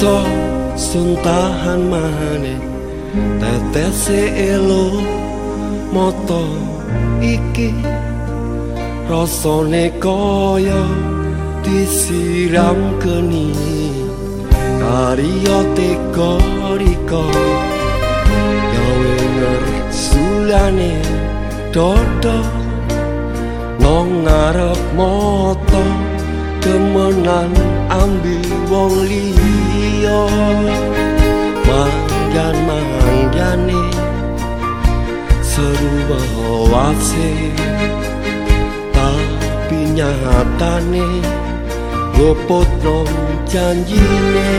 bisa suntahan maneh tetese elo moto iki rasane kaya disiram geni kariyo teko riko gawe ngersulane dodo nang ngarep moto temenan ambi wong liya manggan-manggane seru wase tapi nyatane gopot nang janjine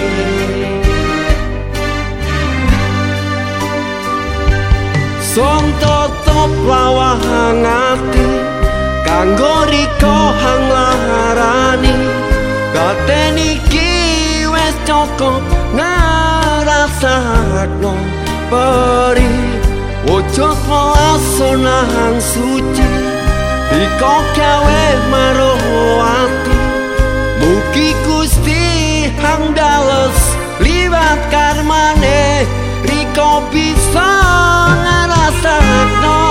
song tetep lawang ati kanggo riko hang laharani gaten iki wis cukup ngrasakno perih wujud lasonan suci riko gawe maruh ati mugi Gusti hang dales liwat karmane riko bisa ngrasakno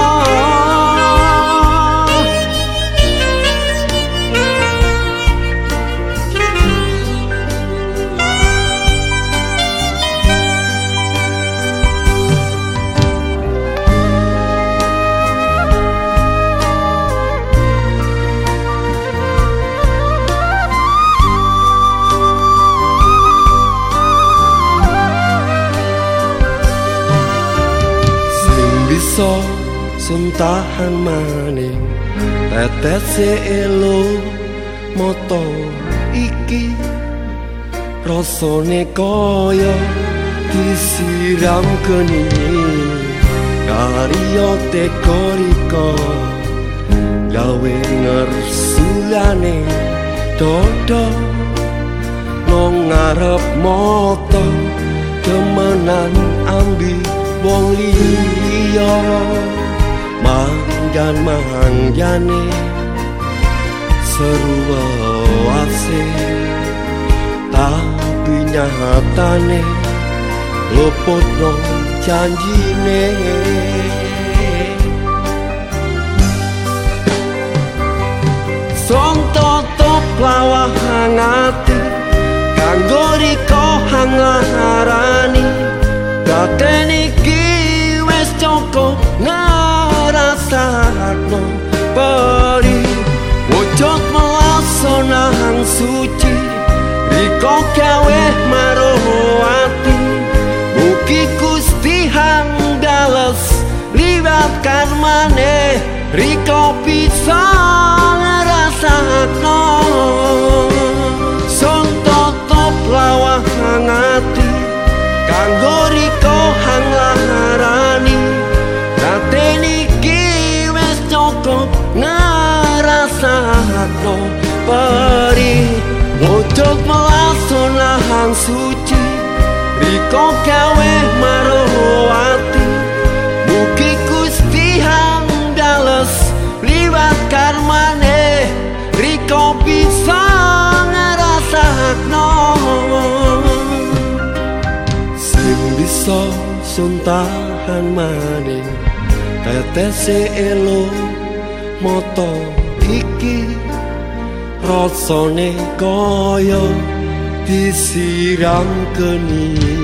bisa suntahan maning tetese elo moto iki rasane kaya disiram geni kariyo teko riko gawe ngersulane dodo nang ngarep moto temenan ambi wong liya manggan-manggane seru wase tapi nyatane luput nang janjine song tetep lawang ati kanggo riko hang laharani gaten iki wis cukup ngrasakno perih wujud lasonan suci riko gawe maruh ati mugi Gusti hang dales liwat karmane riko bisa ngrasakno song tetep lawang ati kanggo riko hang laharani gaten iki wis cukup ngrasakno perih wujud lasonan suci riko gawe maruh ati mugi Gusti hang dales liwat karmane riko bisa ngrasakno bisa suntahan maning tetese elo moto iki rasane kaya disiram geni